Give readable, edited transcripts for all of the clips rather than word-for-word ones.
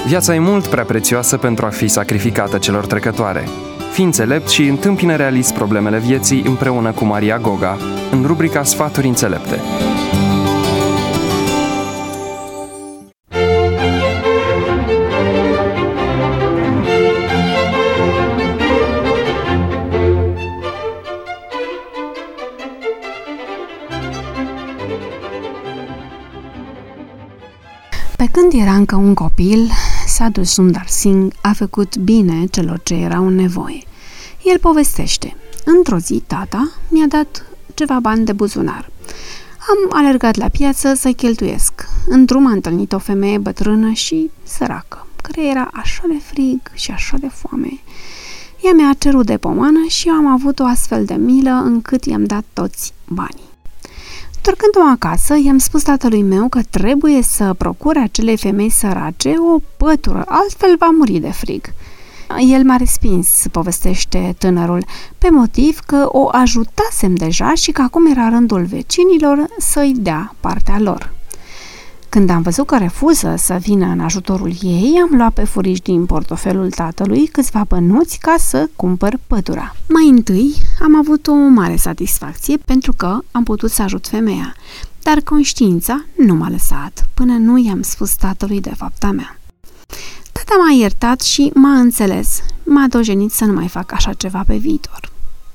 Viața e mult prea prețioasă pentru a fi sacrificată celor trecătoare. Fii înțelept și întâmpină realist problemele vieții împreună cu Maria Goga, în rubrica Sfaturi înțelepte. Pe când era încă un copil, Sadhu Sundar Singh a făcut bine celor ce erau în nevoie. El povestește: într-o zi, tata mi-a dat ceva bani de buzunar. Am alergat la piață să-i cheltuiesc. În drum am întâlnit o femeie bătrână și săracă, care era așa de frig și așa de foame. Ea mi-a cerut de pomană și eu am avut o astfel de milă încât i-am dat toți banii. Întorcându-mă acasă, i-am spus tatălui meu că trebuie să procure acelei femei sărace o pătură, altfel va muri de frig. El m-a respins, povestește tânărul, pe motiv că o ajutasem deja și că acum era rândul vecinilor să-i dea partea lor. Când am văzut că refuză să vină în ajutorul ei, am luat pe furiș din portofelul tatălui câțiva bănuți ca să cumpăr pătura. Mai întâi am avut o mare satisfacție pentru că am putut să ajut femeia, dar conștiința nu m-a lăsat până nu i-am spus tatălui de fapta mea. Tata m-a iertat și m-a înțeles, m-a dojenit să nu mai fac așa ceva pe viitor.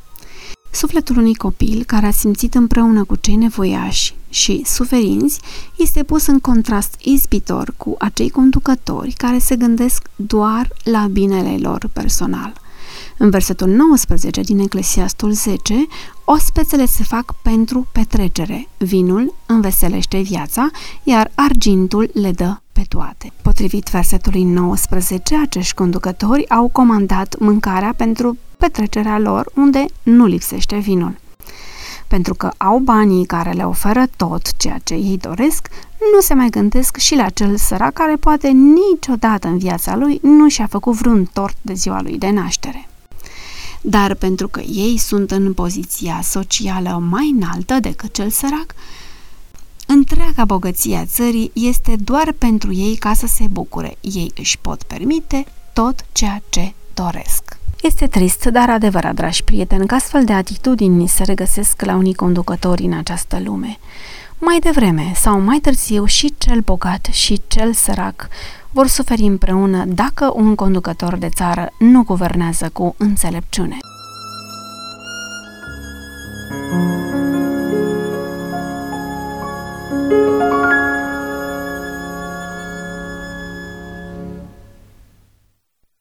Sufletul unui copil care a simțit împreună cu cei nevoiași și suferinți este pus în contrast izbitor cu acei conducători care se gândesc doar la binele lor personal. În versetul 19 din Eclesiastul 10, ospețele se fac pentru petrecere, vinul înveselește viața, iar argintul le dă pe toate. Potrivit versetului 19, acești conducători au comandat mâncarea pentru petrecerea lor, unde nu lipsește vinul. Pentru că au banii care le oferă tot ceea ce ei doresc, nu se mai gândesc și la cel sărac care poate niciodată în viața lui nu și-a făcut vreun tort de ziua lui de naștere. Dar pentru că ei sunt în poziția socială mai înaltă decât cel sărac, întreaga bogăție a țării este doar pentru ei ca să se bucure. Ei își pot permite tot ceea ce doresc. Este trist, dar adevărat, dragi prieteni, că astfel de atitudini se regăsesc la unii conducători în această lume. Mai devreme sau mai târziu și cel bogat și cel sărac vor suferi împreună dacă un conducător de țară nu guvernează cu înțelepciune.